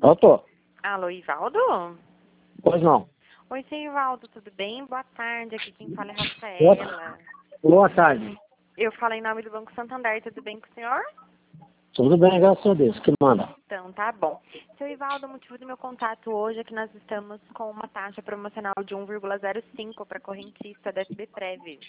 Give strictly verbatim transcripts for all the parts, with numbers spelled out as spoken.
Eu tô. Alô, Ivaldo? Pois não. Oi, seu Ivaldo, tudo bem? Boa tarde, aqui quem fala é Boa, Rafaela. boa tarde. Eu falo em nome do Banco Santander, tudo bem com o senhor? Tudo bem, graças a Deus. Que manda? Então, tá bom. Seu Ivaldo, o motivo do meu contato hoje é que nós estamos com uma taxa promocional de um vírgula zero cinco para correntista da S B Prev.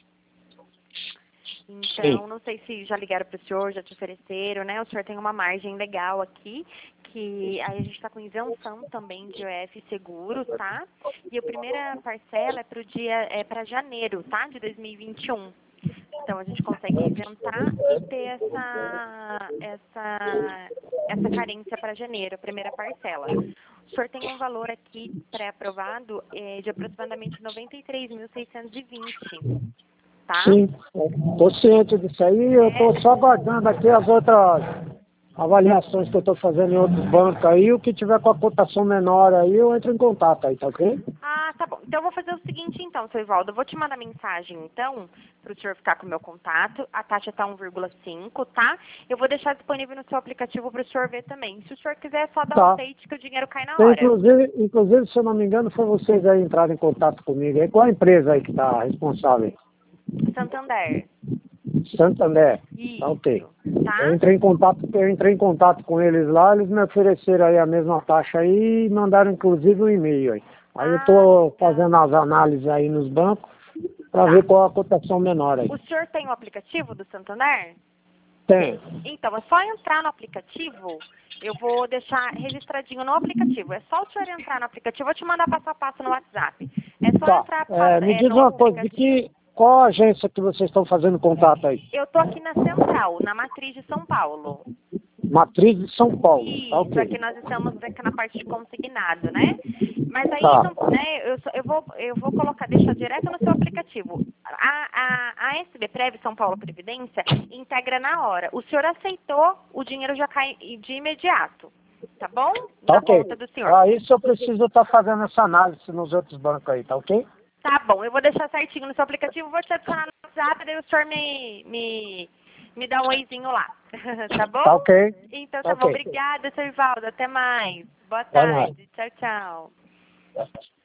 Então, Sim. não sei se já ligaram para o senhor, já te ofereceram, né? O senhor tem uma margem legal aqui, que aí a gente está com isenção também de O F seguro, tá? E a primeira parcela é para o dia, é para janeiro, tá? De dois mil e vinte e um. Então, a gente consegue isentar e ter essa, essa, essa carência para janeiro, a primeira parcela. O senhor tem um valor aqui pré-aprovado é, de aproximadamente noventa e três mil seiscentos e vinte, tá? Sim, estou ciente disso aí. Eu estou só aguardando aqui as outras avaliações que eu estou fazendo em outros bancos aí. O que tiver com a cotação menor aí, eu entro em contato aí, tá ok? Ah, tá bom. Então, eu vou fazer o seguinte, então, seu Ivaldo. Eu vou te mandar mensagem, então, para o senhor ficar com o meu contato. A taxa está um vírgula cinco, tá? Eu vou deixar disponível no seu aplicativo para o senhor ver também. Se o senhor quiser, é só dar um Tá. update que o dinheiro cai na Tem, hora. Inclusive, inclusive, se eu não me engano, foi vocês aí entraram em contato comigo. Aí, qual a empresa aí que está responsável? Santander. Santander. Tá Isso, ok. Eu tá? entrei em contato, eu entrei em contato com eles lá, eles me ofereceram aí a mesma taxa aí e mandaram inclusive um e-mail aí. Aí eu Ah, estou legal. fazendo as análises aí nos bancos para Tá. ver qual a cotação menor aí. O senhor tem o aplicativo do Santander? Tem. Então, é só entrar no aplicativo. Eu vou deixar registradinho no aplicativo. É só o senhor entrar no aplicativo. Eu vou te mandar passo a passo no WhatsApp. É só Tá. entrar É, passo- me é, diz no uma coisa, de aplicativo. que qual agência que vocês estão fazendo contato aí? Eu tô aqui na Central, na Matriz de São Paulo. Matriz de São Paulo. Tá Isso, ok. aqui nós estamos aqui na parte de consignado, né? Mas aí, Tá. não, né, eu, só- eu, vou, eu vou colocar, deixar direto no seu aplicativo. A, a, a S B Prev, São Paulo Previdência, integra na hora. O senhor aceitou, o dinheiro já cai de imediato, tá bom? Tá Na ok. conta do senhor. Aí isso eu preciso estar fazendo essa análise nos outros bancos aí, tá ok? Tá bom, eu vou deixar certinho no seu aplicativo, vou te adicionar no WhatsApp, daí o senhor me, me, me dá um oizinho lá, tá bom? Tá ok. Então Tá tá bom, ok. obrigada, seu Ivaldo, até mais. Boa Vai lá. tarde, tchau, tchau.